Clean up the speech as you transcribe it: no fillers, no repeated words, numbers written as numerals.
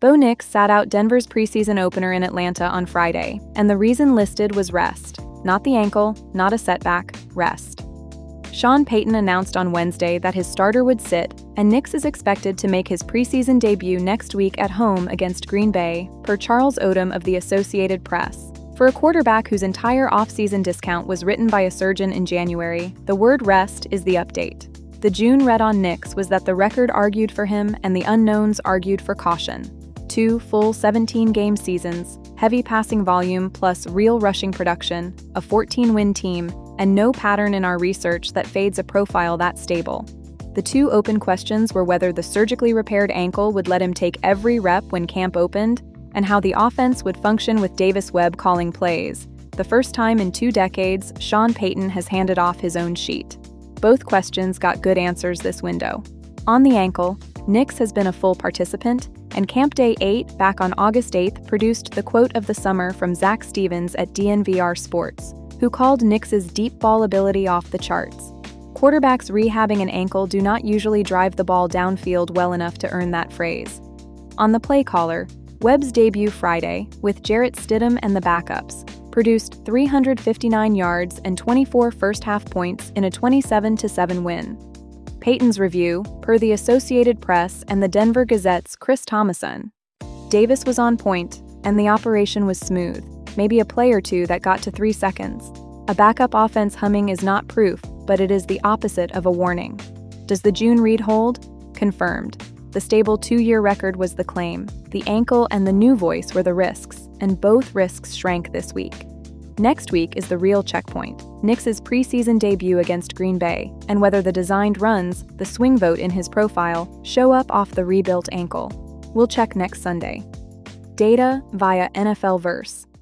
Bo Nix sat out Denver's preseason opener in Atlanta on Friday, and the reason listed was rest. Not the ankle, not a setback, rest. Sean Payton announced on Wednesday that his starter would sit, and Nix is expected to make his preseason debut next week at home against Green Bay, per Charles Odom of the Associated Press. For a quarterback whose entire offseason discount was written by a surgeon in January, the word rest is the update. The June read on Nix was that the record argued for him and the unknowns argued for caution. 2 full 17-game seasons, heavy passing volume plus real rushing production, a 14-win team, and no pattern in our research that fades a profile that stable. The 2 open questions were whether the surgically repaired ankle would let him take every rep when camp opened, and how the offense would function with Davis Webb calling plays, the first time in 2 decades Sean Payton has handed off his own sheet. Both questions got good answers this window. On the ankle, Nix has been a full participant, and Camp Day 8 back on August 8th produced the quote of the summer from Zach Stevens at DNVR Sports, who called Nix's deep ball ability off the charts. Quarterbacks rehabbing an ankle do not usually drive the ball downfield well enough to earn that phrase. On the play caller, Webb's debut Friday, with Jarrett Stidham and the backups, produced 359 yards and 24 first-half points in a 27-7 win. Payton's review, per the Associated Press and the Denver Gazette's Chris Thomason. Davis was on point, and the operation was smooth, maybe a play or two that got to 3 seconds. A backup offense humming is not proof, but it is the opposite of a warning. Does the June read hold? Confirmed. The stable 2-year record was the claim. The ankle and the new voice were the risks, and both risks shrank this week. Next week is the real checkpoint, Nix's preseason debut against Green Bay, and whether the designed runs, the swing vote in his profile, show up off the rebuilt ankle. We'll check next Sunday. Data via NFL Verse.